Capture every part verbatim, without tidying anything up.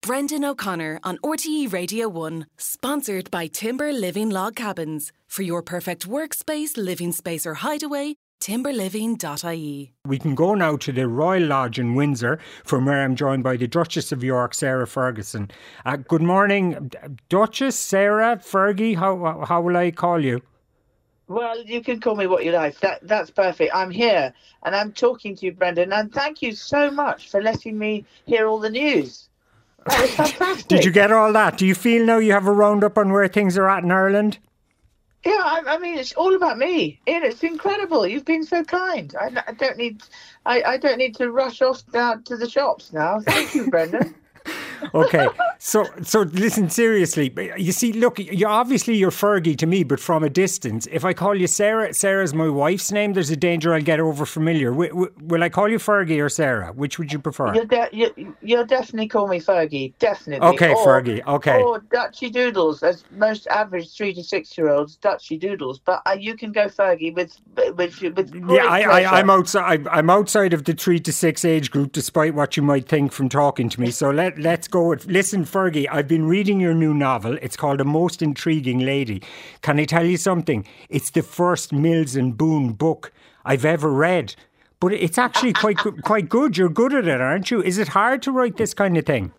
Brendan O'Connor on R T E Radio one, sponsored by Timber Living Log Cabins. For your perfect workspace, living space or hideaway, timber living dot I E. We can go now to the Royal Lodge in Windsor, from where I'm joined by the Duchess of York, Sarah Ferguson. Uh, good morning, Duchess, Sarah, Fergie, how, how will I call you? Well, you can call me what you like. That That's perfect. I'm here and I'm talking to you, Brendan, and thank you so much for letting me hear all the news. That was fantastic. Did you get all that? Do you feel now you have a roundup on where things are at in Ireland? Yeah, I, I mean, it's all about me. Ian, it's incredible. You've been so kind. I, I don't need, I, I don't need to rush off down to the shops now. Thank you, Brendan. Okay, so so listen seriously. You see, look, you obviously you're Fergie to me, but from a distance. If I call you Sarah, Sarah's my wife's name. There's a danger I'll get over familiar. W- w- will I call you Fergie or Sarah? Which would you prefer? You'll, de- you, you'll definitely call me Fergie. Definitely. Okay, or, Fergie. Okay. Or Dutchy Doodles, as most average three to six year olds, Dutchy Doodles. But uh, you can go Fergie with with with great Yeah, I, pleasure. I, I'm outside. I'm outside of the three to six age group, despite what you might think from talking to me. So let let's go with. Listen, Fergie, I've been reading your new novel. It's called A Most Intriguing Lady. Can I tell you something? It's the first Mills and Boon book I've ever read. But it's actually quite quite good. You're good at it, aren't you? Is it hard to write this kind of thing?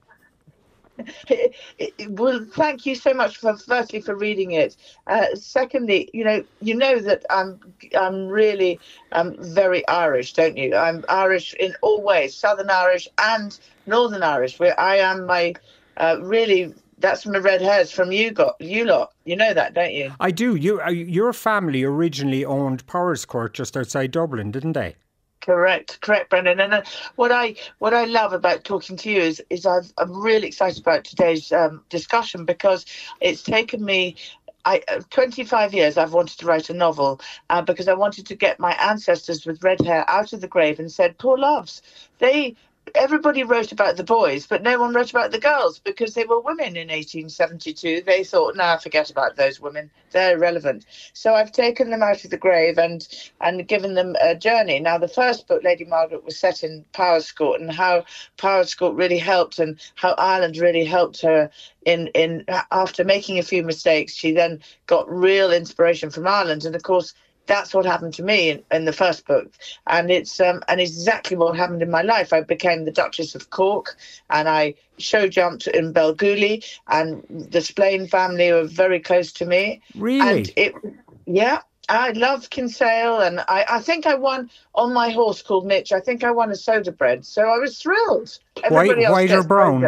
Well, thank you so much for firstly for reading it. Uh, secondly, you know, you know that I'm I'm really um, very Irish, don't you? I'm Irish in all ways, Southern Irish and Northern Irish. Where I am my uh, really. That's from the red hairs from you got you lot. You know that, don't you? I do. You your family originally owned Powerscourt just outside Dublin, didn't they? Correct, correct, Brendan. And uh, what I what I love about talking to you is is I've, I'm really excited about today's um, discussion because it's taken me. I, uh, twenty-five years I've wanted to write a novel uh, because I wanted to get my ancestors with red hair out of the grave and said, poor loves, they. Everybody wrote about the boys, but no one wrote about the girls because they were women in eighteen seventy-two. They thought, nah, forget about those women. They're irrelevant. So I've taken them out of the grave and and given them a journey. Now, the first book, Lady Margaret, was set in Powerscourt and how Powerscourt really helped and how Ireland really helped her in, in after making a few mistakes. She then got real inspiration from Ireland. And, of course, that's what happened to me in, in the first book, and it's um, and exactly what happened in my life. I became the Duchess of Cork, and I show jumped in Belgooly, and the Splain family were very close to me. Really? And it, yeah, I love Kinsale, and I, I think I won on my horse called Mitch. I think I won a soda bread, so I was thrilled. Everybody white, white or brown?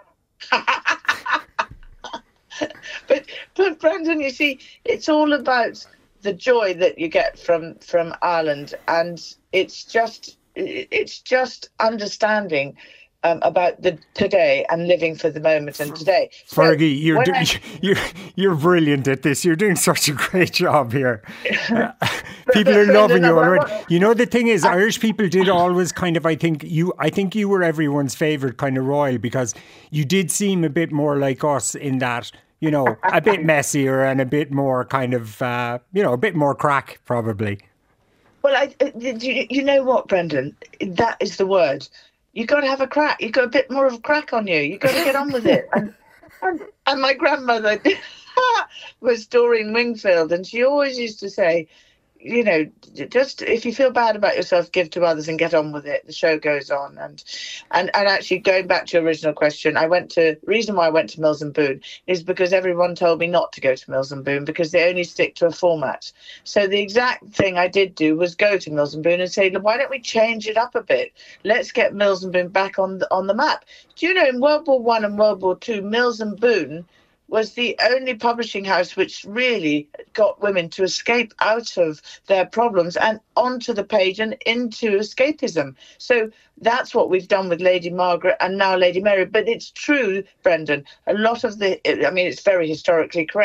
but but Brendan, you see, it's all about the joy that you get from from Ireland, and it's just it's just understanding um, about the today and living for the moment and today. Fergie, so you're do, I, you're you're brilliant at this. You're doing such a great job here. Uh, people are loving you already. You know, the thing is, Irish people did always kind of. I think you. I think you were everyone's favourite kind of royal because you did seem a bit more like us in that. You know, a bit messier and a bit more kind of, uh, you know, a bit more crack, probably. Well, I, you, you know what, Brendan? That is the word. You got to have a crack. You got a bit more of a crack on you. You got to get on with it. And, and, and my grandmother was Doreen Wingfield, and she always used to say, you know, just if you feel bad about yourself, give to others and get on with it. The show goes on. And and, and actually, going back to your original question, I went to, reason why I went to Mills and Boon is because everyone told me not to go to Mills and Boon because they only stick to a format. So the exact thing I did do was go to Mills and Boon and say, why don't we change it up a bit? Let's get Mills and Boon back on the, on the map. Do you know, in World War One and World War Two, Mills and Boon was the only publishing house which really got women to escape out of their problems and onto the page and into escapism. So that's what we've done with Lady Margaret and now Lady Mary. But it's true, Brendan, a lot of the, I mean, it's very historically correct,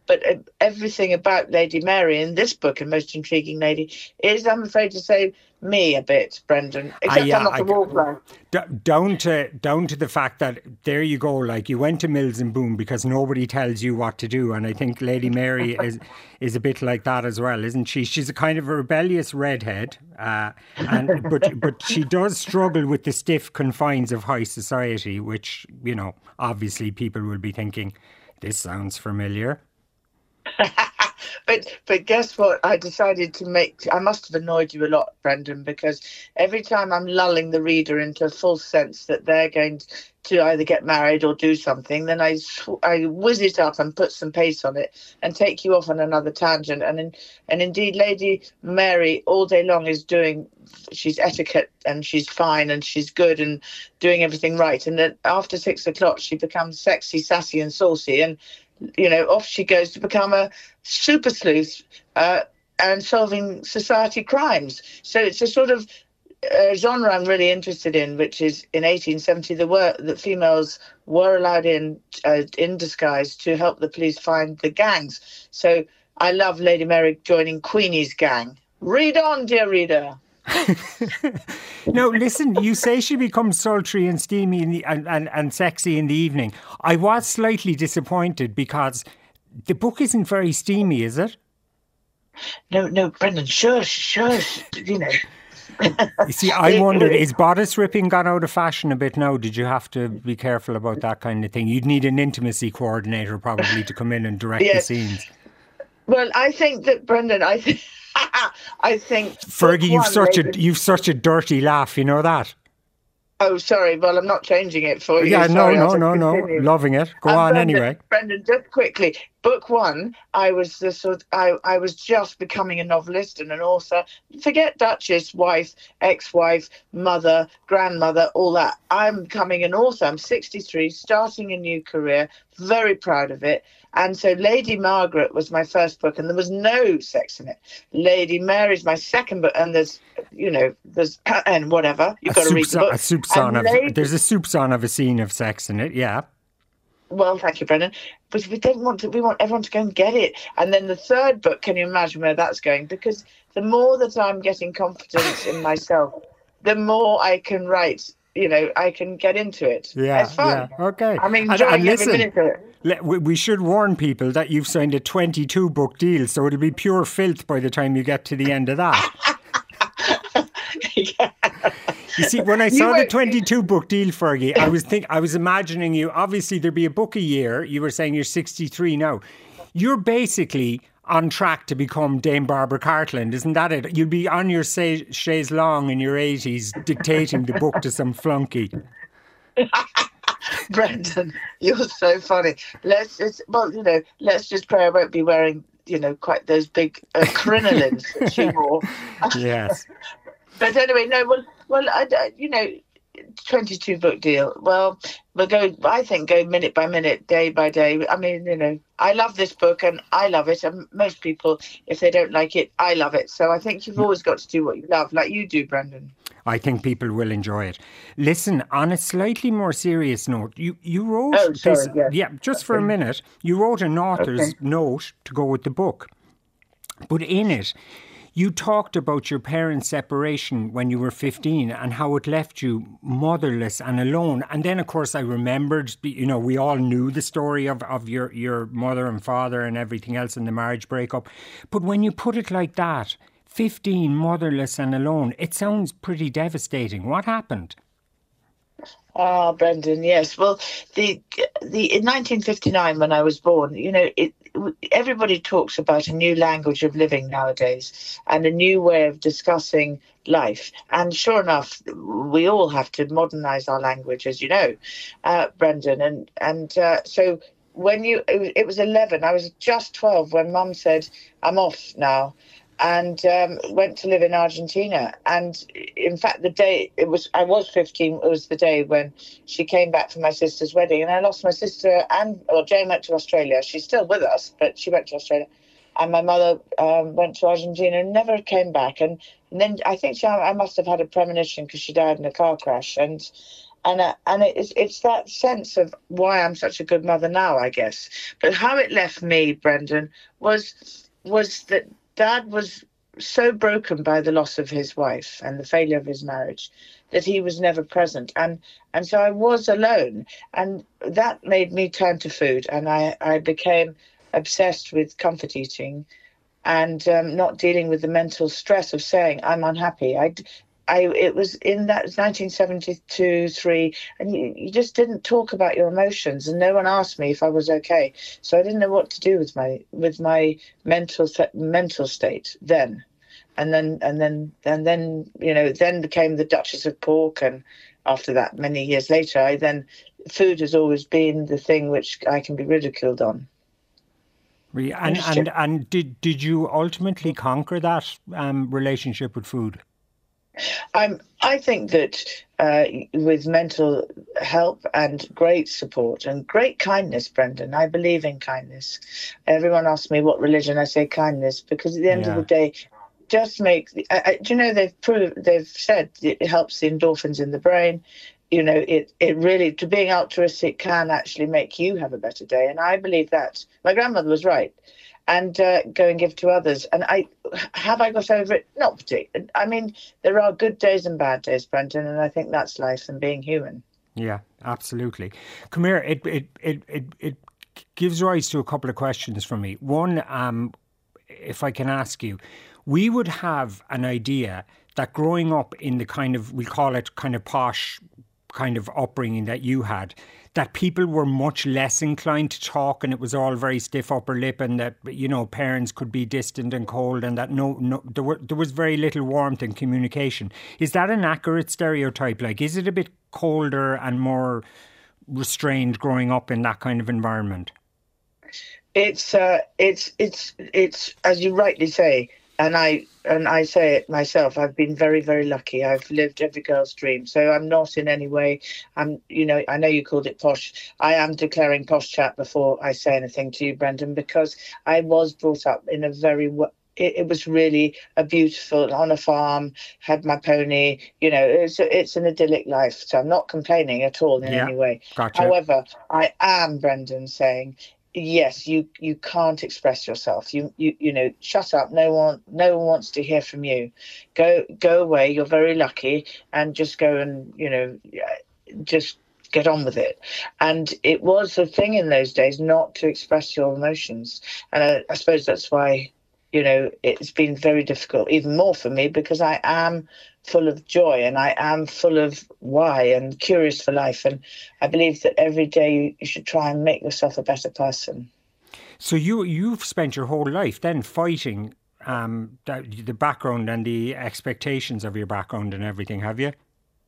but uh, everything about Lady Mary in this book, and Most Intriguing Lady, is, I'm afraid to say, me a bit, Brendan. Except I, uh, I'm not I, a wallflower. D- down to down to the fact that there you go, like you went to Mills and Boon because nobody tells you what to do, and I think Lady Mary is is a bit like that as well, isn't she? She's a kind of a rebellious redhead, uh, and but but she does struggle with the stiff confines of high society, which, you know, obviously people will be thinking, this sounds familiar. But but guess what? I decided to make. I must have annoyed you a lot, Brendan, because every time I'm lulling the reader into a false sense that they're going to either get married or do something, then I I whiz it up and put some pace on it and take you off on another tangent. And in, and indeed, Lady Mary all day long is doing. She's etiquette and she's fine and she's good and doing everything right. And then after six o'clock, she becomes sexy, sassy, and saucy and. You know, off she goes to become a super sleuth uh, and solving society crimes. So it's a sort of uh, genre I'm really interested in, which is in eighteen seventy, there were that females were allowed in uh, in disguise to help the police find the gangs. So I love Lady Mary joining Queenie's gang. Read on, dear reader. No, listen, you say she becomes sultry and steamy in the, and, and, and sexy in the evening. I was slightly disappointed because the book isn't very steamy, is it? No, no, Brendan, shush, shush, you know. You see, I wondered, is bodice ripping gone out of fashion a bit now? Did you have to be careful about that kind of thing? You'd need an intimacy coordinator probably to come in and direct yes. the scenes. Well, I think that, Brendan, I think... I think Fergie, you've such a you've such a dirty laugh. You know that. Oh, sorry. Well, I'm not changing it for you. Yeah, sorry, no, no, no, no. Loving it. Go um, on Brendan, anyway. Brendan, just quickly. Book one, I was the sort. I I was just becoming a novelist and an author. Forget Duchess, wife, ex-wife, mother, grandmother, all that. I'm becoming an author. I'm sixty-three, starting a new career. Very proud of it. And so Lady Margaret was my first book, and there was no sex in it. Lady Mary's my second book, and there's, you know, there's, and whatever. You've got to read the book. A soupçon of, Lady, there's a soupçon of a scene of sex in it, yeah. Well, thank you, Brendan. But we don't want to, we want everyone to go and get it. And then the third book, can you imagine where that's going? Because the more that I'm getting confidence in myself, the more I can write. You know, I can get into it. Yeah, it's fun. Yeah, okay. I'm enjoying and, and listen, every minute of it. Let, we should warn people that you've signed a twenty-two book deal, so it'll be pure filth by the time you get to the end of that. Yeah. You see, when I saw the twenty-two book deal, Fergie, I was think I was imagining you. Obviously, there'd be a book a year. You were saying you're sixty-three now. You're basically on track to become Dame Barbara Cartland, isn't that it? You'll be on your chaise longue in your eighties dictating the book to some flunky. Brendan, you're so funny. Let's just, well, you know, let's just pray I won't be wearing, you know, quite those big uh, crinolines that she wore. Yes. But anyway, no, well, well, I, I, you know, twenty-two book deal. Well, we'll go, I think, go minute by minute, day by day. I mean, you know, I love this book and I love it. And most people, if they don't like it, I love it. So I think you've always got to do what you love, like you do, Brendan. I think people will enjoy it. Listen, on a slightly more serious note, you, you wrote oh, sorry, this, yes. yeah, just for a minute, you wrote an author's okay. note to go with the book. But in it, you talked about your parents' separation when you were fifteen and how it left you motherless and alone. And then, of course, I remembered, you know, we all knew the story of, of your, your mother and father and everything else in the marriage breakup. But when you put it like that, fifteen, motherless and alone, it sounds pretty devastating. What happened? Ah, oh, Brendan, yes. Well, the the in nineteen fifty-nine, when I was born, you know, it, everybody talks about a new language of living nowadays and a new way of discussing life. And sure enough, we all have to modernize our language, as you know, uh, Brendan. And and uh, so when you, it was, it was eleven, I was just twelve when Mum said, I'm off now. And um, went to live in Argentina. And in fact, the day it was, I was fifteen. It was the day when she came back from my sister's wedding, and I lost my sister. And well, Jane went to Australia. She's still with us, but she went to Australia. And my mother um, went to Argentina and never came back. And, and then I think she, I must have had a premonition because she died in a car crash. And And uh, and it's it's that sense of why I'm such a good mother now, I guess. But how it left me, Brendan, was was that Dad was so broken by the loss of his wife and the failure of his marriage that he was never present. And and so I was alone. And that made me turn to food. And I, I became obsessed with comfort eating and um, not dealing with the mental stress of saying I'm unhappy. I, I, it was in that nineteen seventy-two, three, and you, you just didn't talk about your emotions, and no one asked me if I was okay. So I didn't know what to do with my with my mental mental state then, and then and then and then you know then became the Duchess of Pork, and after that, many years later, I then food has always been the thing which I can be ridiculed on. And and and did did you ultimately conquer that um, relationship with food? I'm, I think that uh, with mental help and great support and great kindness, Brendan, I believe in kindness. Everyone asks me what religion, I say kindness, because at the end yeah. of the day, just make, uh, do you know, they've proved, they've said it helps the endorphins in the brain. You know, it, it really, to being altruistic can actually make you have a better day. And I believe that. My grandmother was right. And uh, go and give to others. And I have I got over it? Not particularly. I mean, there are good days and bad days, Brendan, and I think that's life and being human. Yeah, absolutely. Come here. It it it it, it gives rise to a couple of questions for me. One, um, if I can ask you, we would have an idea that growing up in the kind of, we call it kind of posh kind of upbringing that you had, that people were much less inclined to talk, and it was all very stiff upper lip, and that, you know, parents could be distant and cold, and that no, no, there were there was very little warmth in communication. Is that an accurate stereotype? Like, is it a bit colder and more restrained growing up in that kind of environment? It's uh, it's it's it's as you rightly say. And I and I say it myself, I've been very, very lucky. I've lived every girl's dream. So I'm not in any way, I'm, you know, I know you called it posh. I am declaring posh chat before I say anything to you, Brendan, because I was brought up in a very, it, it was really a beautiful, on a farm, had my pony, you know, it's, it's an idyllic life. So I'm not complaining at all in yeah, any way. Gotcha. However, I am, Brendan, saying, yes, you, you can't express yourself. You, you you know, shut up. No one no one wants to hear from you. Go go away. You're very lucky, and just go and, you know, just get on with it. And it was a thing in those days not to express your emotions. And I, I suppose that's why, you know, it's been very difficult, even more for me, because I am full of joy and I am full of why and curious for life. And I believe that every day you should try and make yourself a better person. So you, you've spent your whole life then fighting um, the, the background and the expectations of your background and everything, have you?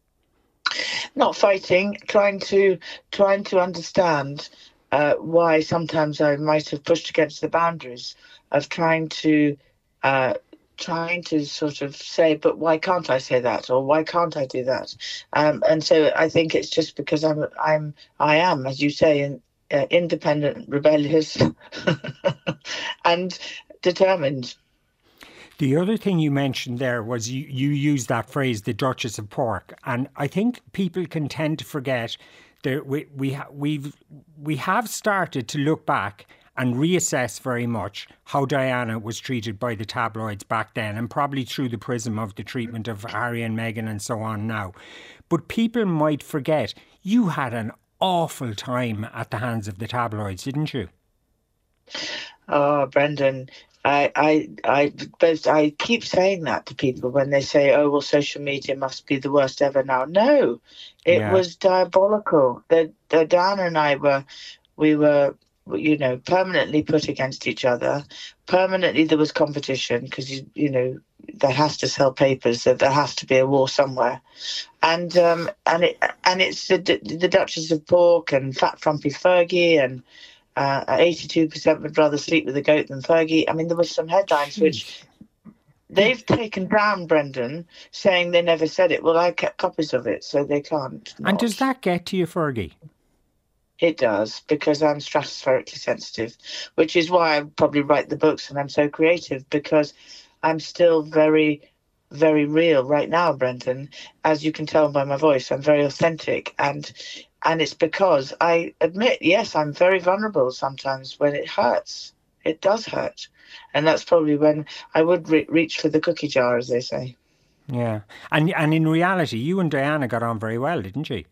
Not fighting, trying to trying to understand uh, why sometimes I might have pushed against the boundaries of trying to uh, trying to sort of say, but why can't I say that, or why can't I do that? Um, and so I think it's just because I'm I'm I am, as you say, in, uh, independent, rebellious, and determined. The other thing you mentioned there was you, you used that phrase, the Duchess of Pork. And I think people can tend to forget that we, we, ha- we've, we have started to look back and reassess very much how Diana was treated by the tabloids back then, and probably through the prism of the treatment of Harry and Meghan and so on now. But people might forget you had an awful time at the hands of the tabloids, didn't you? Oh, Brendan, I, I, I, both, I keep saying that to people when they say, "Oh, well, social media must be the worst ever now." No, it yeah. was diabolical. The, the Diana and I were, we were, you know, permanently put against each other. Permanently, there was competition because you, you know, that has to sell papers. That there has to be a war somewhere, and um, and it, and it's the the Duchess of Pork and Fat Frumpy Fergie and. Uh, eighty-two percent would rather sleep with a goat than Fergie. I mean, there were some headlines which they've taken down, Brendan, saying they never said it. Well, I kept copies of it, so they can't. Not. And does that get to you, Fergie? It does, because I'm stratospherically sensitive, which is why I probably write the books and I'm so creative, because I'm still very very real right now, Brendan. As you can tell by my voice, I'm very authentic, and and it's because I admit, yes, I'm very vulnerable sometimes when it hurts. It does hurt, and that's probably when I would re- reach for the cookie jar, as they say. Yeah, and and in reality, you and Diana got on very well, didn't you?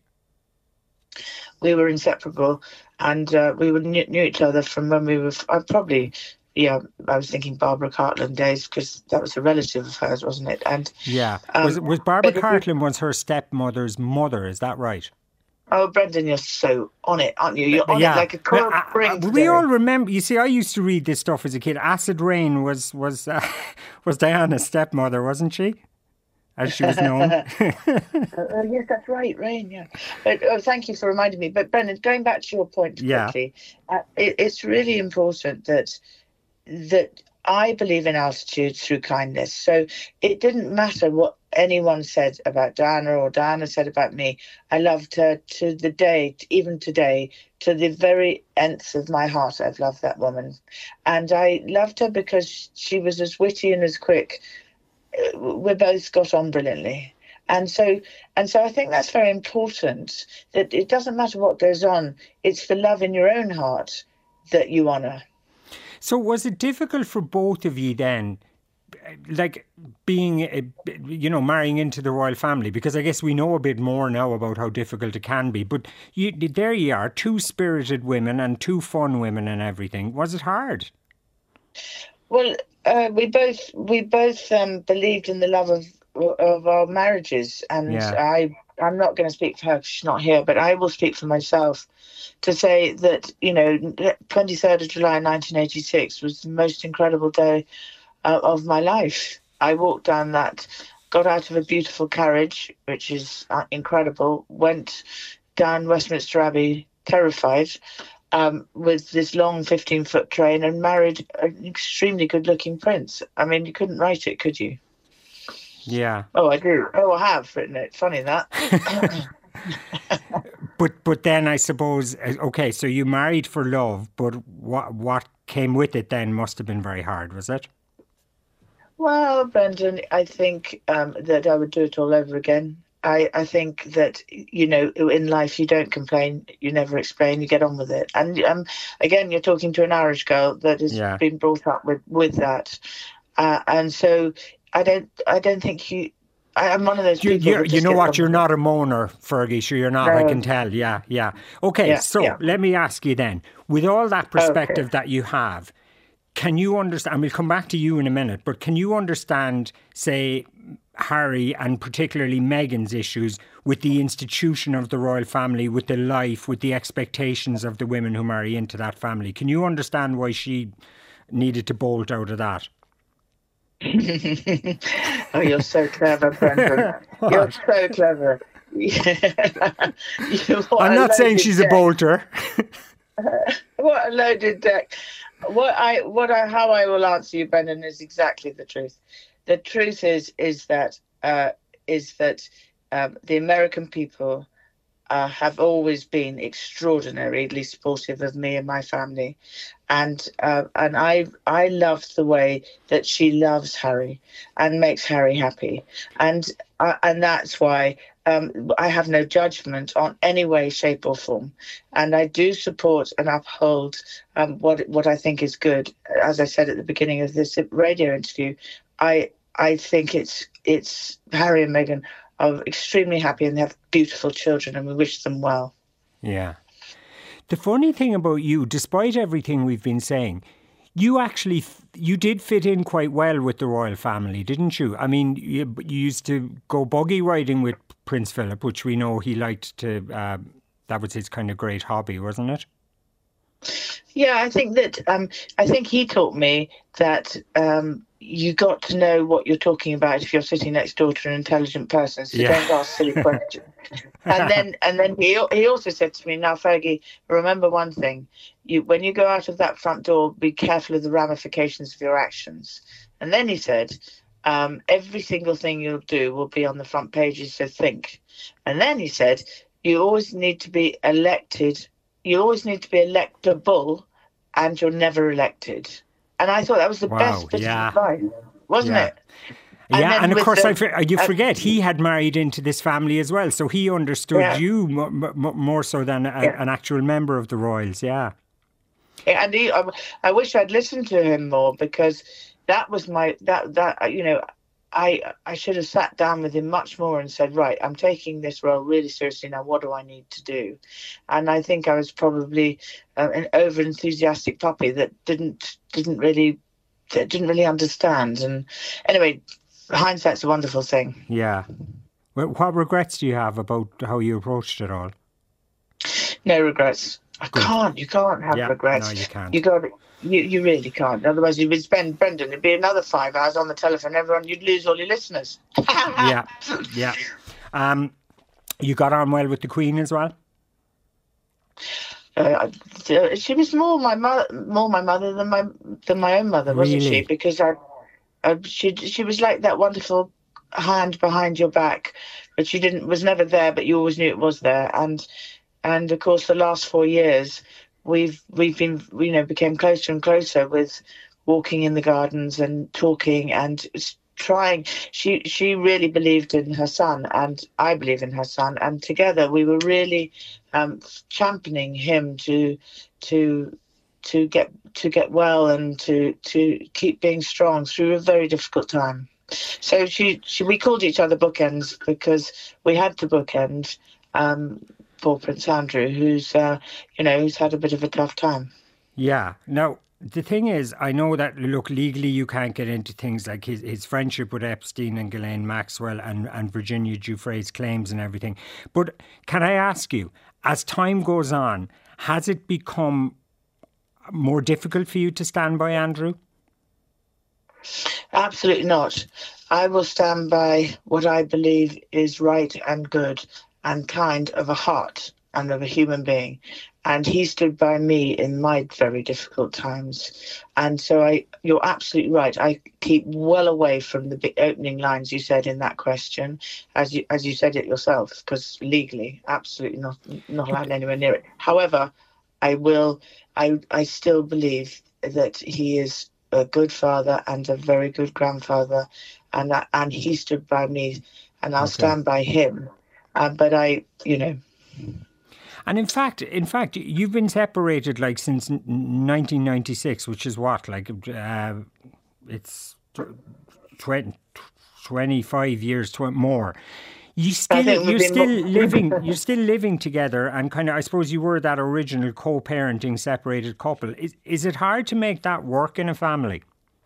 We were inseparable, and uh, we were knew, knew each other from when we were. I probably. Yeah, I was thinking Barbara Cartland days, because that was a relative of hers, wasn't it? And yeah, um, was was Barbara Cartland was her stepmother's mother? Is that right? Oh, Brendan, you're so on it, aren't you? You're on yeah. it like a coiled uh, spring. Uh, we all remember. You see, I used to read this stuff as a kid. Acid Rain was was uh, was Diana's stepmother, wasn't she? As she was known. uh, yes, that's right, Rain. Yeah, but oh, thank you for reminding me. But Brendan, going back to your point quickly, yeah. uh, it, it's really important that. that I believe in altitude through kindness. So it didn't matter what anyone said about Diana or Diana said about me. I loved her to the day, even today, to the very nth of my heart. I've loved that woman. And I loved her because she was as witty and as quick. We both got on brilliantly. And so and so I think that's very important, that it doesn't matter what goes on. It's the love in your own heart that you honour. So was it difficult for both of you then, like being, you know, marrying into the royal family? Because I guess we know a bit more now about how difficult it can be. But you, there you are, two spirited women and two fun women and everything. Was it hard? Well, uh, we both we both um, believed in the love of of our marriages, and yeah. I I'm not going to speak for her because she's not here, but I will speak for myself. To say that, you know, twenty-third of July nineteen eighty-six was the most incredible day uh, of my life. I walked down that, got out of a beautiful carriage, which is uh, incredible, went down Westminster Abbey terrified, um, with this long fifteen-foot train, and married an extremely good-looking prince. I mean, you couldn't write it, could you? Yeah. Oh, I do. Oh, I have written it. Funny that. But but then I suppose, okay, so you married for love, but what what came with it then must have been very hard, was it? Well, Brendan, I think um, that I would do it all over again. I, I think that, you know, in life you don't complain, you never explain, you get on with it. And um, again, you're talking to an Irish girl that has yeah. been brought up with, with that. Uh, and so I don't I don't think you... I'm one of those you, people. You know what? You're not a moaner, Fergie. Sure, you're not. No. I can tell. Yeah, yeah. Okay, yeah, so yeah. let me ask you then. With all that perspective okay. that you have, can you understand? And we'll come back to you in a minute. But can you understand, say, Harry and particularly Meghan's issues with the institution of the royal family, with the life, with the expectations of the women who marry into that family? Can you understand why she needed to bolt out of that? Oh, you're so clever, Brendan. You're so clever. you, I'm not saying she's deck. a bolter. What a loaded deck. What I, what I, how I will answer you, Brendan, is exactly the truth. The truth is, is that, uh, is that um, the American people uh, have always been extraordinarily supportive of me and my family. And uh, and I I love the way that she loves Harry and makes Harry happy, and uh, and that's why um, I have no judgment on any way, shape, or form, and I do support and uphold um, what what I think is good. As I said at the beginning of this radio interview, I I think it's it's Harry and Meghan are extremely happy and they have beautiful children, and we wish them well. Yeah. The funny thing about you, despite everything we've been saying, you actually, you did fit in quite well with the royal family, didn't you? I mean, you, you used to go buggy riding with Prince Philip, which we know he liked to, uh, that was his kind of great hobby, wasn't it? Yeah, I think that, um, I think he taught me that um, you got to know what you're talking about if you're sitting next door to an intelligent person, so yeah. don't ask silly questions. And then and then he he also said to me, now, Fergie, remember one thing. You when you go out of that front door, be careful of the ramifications of your actions. And then he said, um, every single thing you'll do will be on the front pages, so think. And then he said, you always need to be elected. You always need to be electable, and you're never elected. And I thought that was the wow, best bit yeah. of advice, wasn't yeah. it? And yeah, then and of with course, the- I for, you uh, forget he had married into this family as well, so he understood Yeah. you m- m- more so than a, Yeah. an actual member of the Royals. Yeah, Yeah, and he, I, I wish I'd listened to him more, because that was my that that you know, I I should have sat down with him much more and said, right, I'm taking this role really seriously now. What do I need to do? And I think I was probably uh, an over enthusiastic puppy that didn't didn't really that didn't really understand. And anyway, hindsight's a wonderful thing. yeah. Well, what regrets do you have about how you approached it all? No regrets. I Good. can't. You can't have Yeah, regrets. no, you can't. You got. You you really can't. Otherwise, you'd be spend Brendan. It'd be another five hours on the telephone. Everyone, you'd lose all your listeners. Yeah, yeah. Um, you got on well with the Queen as well? Uh, she was more my mother, more my mother than my than my own mother, wasn't Really? she? Because I, I, she she was like that wonderful hand behind your back, but she didn't was never there, but you always knew it was there. And and of course, the last four years, we've we've been you know became closer and closer with walking in the gardens and talking and trying. She she really believed in her son, and I believe in her son, and together we were really um, championing him to to to get to get well and to to keep being strong through a very difficult time. So she, she we called each other bookends, because we had to bookend um, poor Prince Andrew, who's uh, you know who's had a bit of a tough time. Yeah. Now, the thing is, I know that, look, legally you can't get into things like his, his friendship with Epstein and Ghislaine Maxwell and, and Virginia Giuffre's claims and everything. But can I ask you, as time goes on, has it become more difficult for you to stand by Andrew? Absolutely not. I will stand by what I believe is right and good and kind of a heart and of a human being. And he stood by me in my very difficult times. And so I, you're absolutely right. I keep well away from the big opening lines you said in that question, as you as you said it yourself, because legally, absolutely not not allowed anywhere near it. However, I will. I I still believe that he is a good father and a very good grandfather, and that, and he stood by me, and I'll Okay. stand by him. Uh, but I, you know. And in fact, in fact, you've been separated like since nineteen ninety-six, which is what, like, uh, it's twenty, twenty-five years, tw- more. You still, think we've you're been still mo- living, you're still living together, and kind of, I suppose you were that original co-parenting separated couple. Is is it hard to make that work in a family?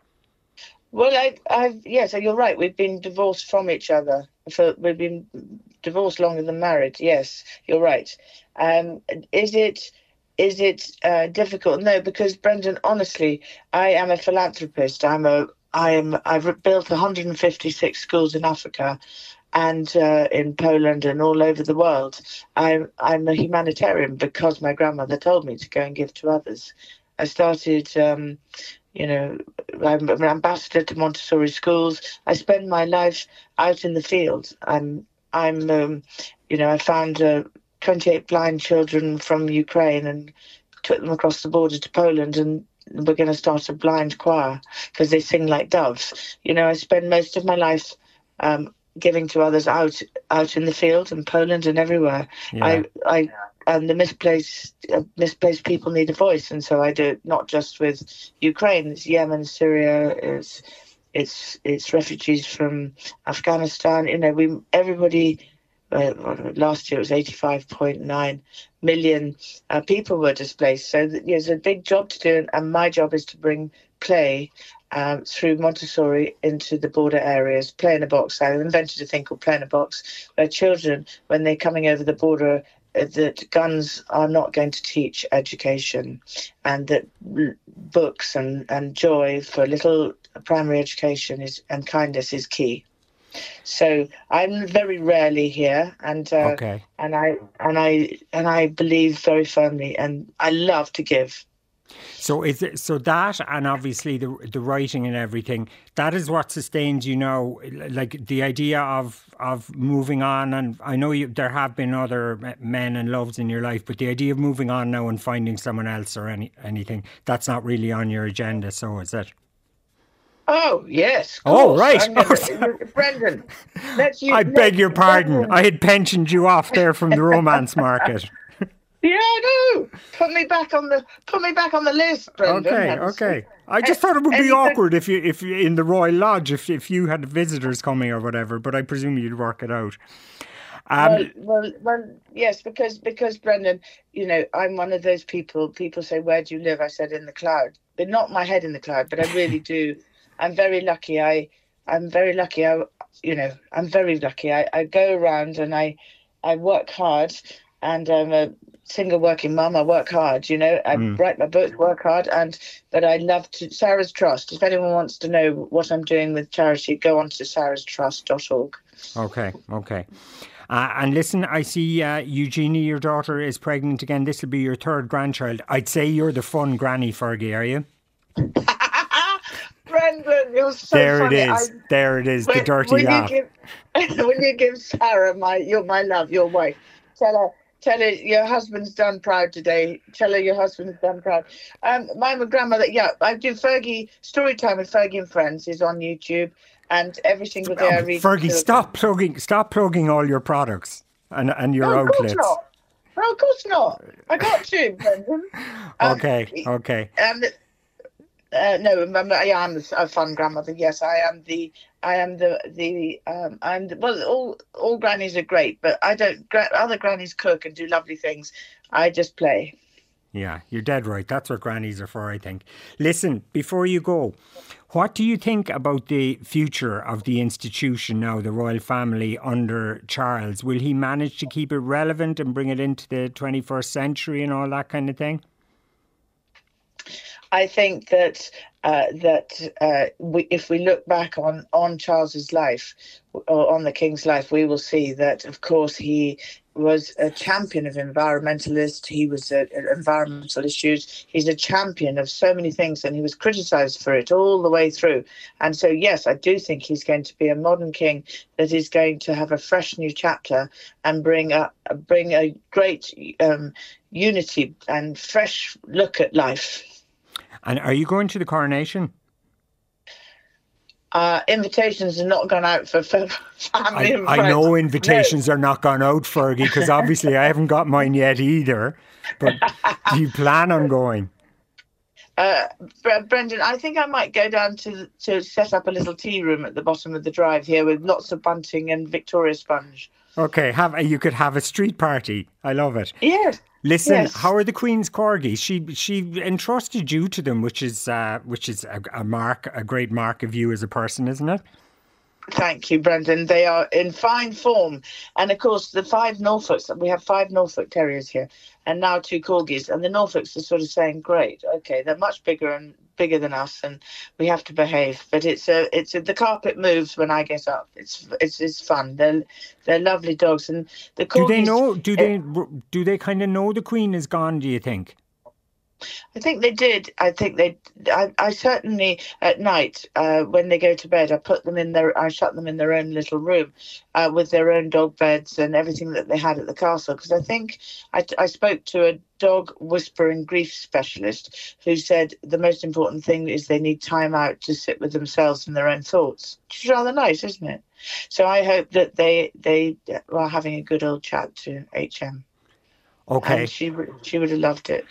Well, I, I've yes, you're right. We've been divorced from each other. For we've been divorced longer than married. Yes, you're right. Um, is it is it uh, difficult? No, because Brendan, honestly, I am a philanthropist. I'm a I am I've built one hundred fifty-six schools in Africa, and uh, in Poland and all over the world. I'm I'm a humanitarian because my grandmother told me to go and give to others. I started. Um, You know, I'm an ambassador to Montessori schools. I spend my life out in the field. I'm, I'm, um, you know, I found uh, twenty-eight blind children from Ukraine and took them across the border to Poland, and we're going to start a blind choir because they sing like doves. You know, I spend most of my life um, giving to others out, out in the field in Poland and everywhere. Yeah. I, I. And the misplaced uh, misplaced people need a voice, and so I do it not just with Ukraine. It's Yemen, Syria. It's it's it's refugees from Afghanistan. You know, we everybody. Uh, last year it was eighty-five point nine million uh, people were displaced. So th- there's a big job to do, and, and my job is to bring play um, through Montessori into the border areas. Play in a box. I invented a thing called Play in a Box, where children, when they're coming over the border, that guns are not going to teach education, and that books and, and joy for little primary education is and kindness is key. So I'm very rarely here, and uh, Okay. and I and I and I believe very firmly, and I love to give. So is it, so that, and obviously the the writing and everything, that is what sustains you now, like the idea of of moving on. And I know you, there have been other men and loves in your life, but the idea of moving on now and finding someone else or any anything, that's not really on your agenda. So is it? Oh, yes. Of Oh, course. right. I'm gonna, Brendan, let's you. I beg let's, your pardon. Brendan, I had pensioned you off there from the romance market. Yeah, no. Put me back on the put me back on the list, Brendan. Okay, okay. I just thought it would be Any awkward if you, if you, in the Royal Lodge, if if you had visitors coming or whatever. But I presume you'd work it out. Um, Well, well, well, yes, because because Brendan, you know, I'm one of those people. People say, "Where do you live?" I said, "In the cloud," but not my head in the cloud. But I really do. I'm very lucky. I, I'm very lucky. I, you know, I'm very lucky. I, I go around and I, I work hard, and I'm a single working mum. I work hard. You know, I Mm. write my books, work hard, and but I love to Sarah's Trust. If anyone wants to know what I'm doing with charity, go on to sarahs trust dot org. okay, okay. Uh, and listen, I see uh, Eugenie, your daughter, is pregnant again. This will be your third grandchild. I'd say you're the fun granny, Fergie, are you? Brendan, it was so there funny. it is. I, there it is, the when, dirty when laugh. you give when you give Sarah my you're my love, your wife, tell her tell her your husband's done proud today. Tell her your husband's done proud. Um, my grandmother, yeah, I do Fergie story time with Fergie and Friends is on YouTube, and every single day I Oh, read. Fergie, to- stop plugging, stop plugging all your products and and your No, of course outlets. not. No, of course not. I got to, Brendan. Um, Okay, okay. Um, uh, no, I'm- I am a fun grandmother. Yes, I am the. I am the the. Um, I'm the, well. All all grannies are great, but I don't. Gra- other grannies cook and do lovely things. I just play. Yeah, you're dead right. That's what grannies are for, I think. Listen, before you go, what do you think about the future of the institution now, the royal family under Charles? Will he manage to keep it relevant and bring it into the twenty-first century and all that kind of thing? I think that uh, that uh, we, if we look back on, on Charles's life or on the King's life, we will see that, of course, he was a champion of environmentalists. He was a, a environmental issues. He's a champion of so many things, and he was criticised for it all the way through. And so, yes, I do think he's going to be a modern king that is going to have a fresh new chapter and bring a bring a great um, unity and fresh look at life. And are you going to the coronation? Uh, invitations are not gone out for family I, and I friends. know invitations are not gone out, Fergie, because obviously I haven't got mine yet either. But do you plan on going? Uh, Brendan, I think I might go down to to set up a little tea room at the bottom of the drive here with lots of bunting and Victoria sponge. Okay, have you could have a street party. I love it. Yes. Listen, Yes. how are the Queen's corgis? She she entrusted you to them, which is uh, which is a, a mark, a great mark of you as a person, isn't it? Thank you, Brendan. They are in fine form. And of course, the five Norfolks, we have five Norfolk Terriers here and now two Corgis. And the Norfolks are sort of saying, great, okay, they're much bigger and bigger than us and we have to behave. But it's a, it's a, the carpet moves when I get up. It's it's, it's fun. They're, they're lovely dogs. And the Corgis... Do they know, do they, do they kind of know the Queen is gone, do you think? I think they did. I think they. I, I certainly at night uh, when they go to bed, I put them in their. I shut them in their own little room uh, with their own dog beds and everything that they had at the castle. Because I think I, I spoke to a dog whisperer and grief specialist who said the most important thing is they need time out to sit with themselves and their own thoughts. Which is rather nice, isn't it? So I hope that they they are having a good old chat to H M. Okay. And she would she would have loved it.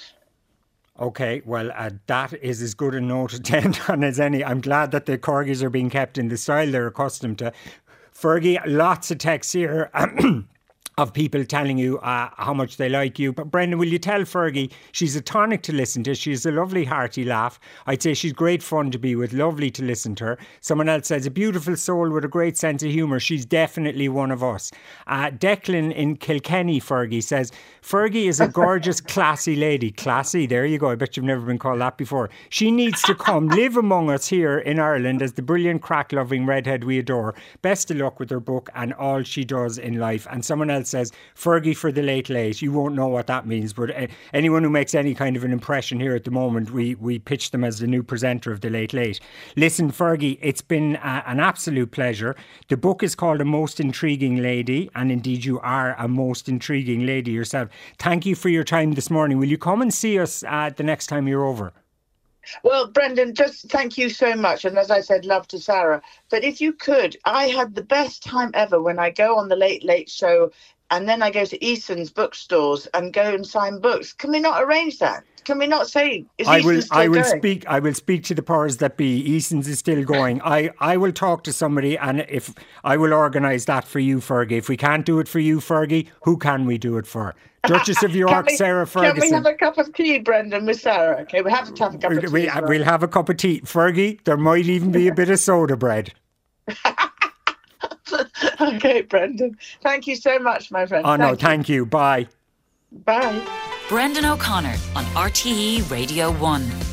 Okay, well, uh, that is as good a note to end on as any. I'm glad that the corgis are being kept in the style they're accustomed to. Fergie, lots of texts here of people telling you uh, how much they like you. But Brendan, will you tell Fergie she's a tonic to listen to? She's a lovely, hearty laugh. I'd say she's great fun to be with, lovely to listen to her. Someone else says, a beautiful soul with a great sense of humour. She's definitely one of us. Uh, Declan in Kilkenny, Fergie, says, Fergie is a gorgeous, classy lady. Classy, there you go. I bet you've never been called that before. She needs to come live among us here in Ireland as the brilliant, crack-loving redhead we adore. Best of luck with her book and all she does in life. And someone else says, Fergie for the late late. You won't know what that means, but uh, anyone who makes any kind of an impression here at the moment, we, we pitch them as the new presenter of the late late. Listen, Fergie, it's been uh, an absolute pleasure. The book is called A Most Intriguing Lady, and indeed you are a most intriguing lady yourself. Thank you for your time this morning. Will you come and see us uh, the next time you're over? Well, Brendan, just thank you so much. And as I said, love to Sarah. But if you could, I had the best time ever when I go on the Late Late Show and then I go to Eason's bookstores and go and sign books. Can we not arrange that? Can we not say, is I Eason's will still I will going? speak I will speak to the powers that be. Eason's is still going. I, I will talk to somebody, and if I will organise that for you, Fergie. If we can't do it for you, Fergie, who can we do it for? Duchess of York, we, Sarah Ferguson. Can we have a cup of tea, Brendan, with Sarah? Okay, we have to have a cup of tea. We, as well. we'll have a cup of tea. Fergie, there might even be a bit of soda bread. Okay, Brendan. Thank you so much, my friend. Oh, no, thank you. thank you. Bye. Bye. Brendan O'Connor on R T E Radio one.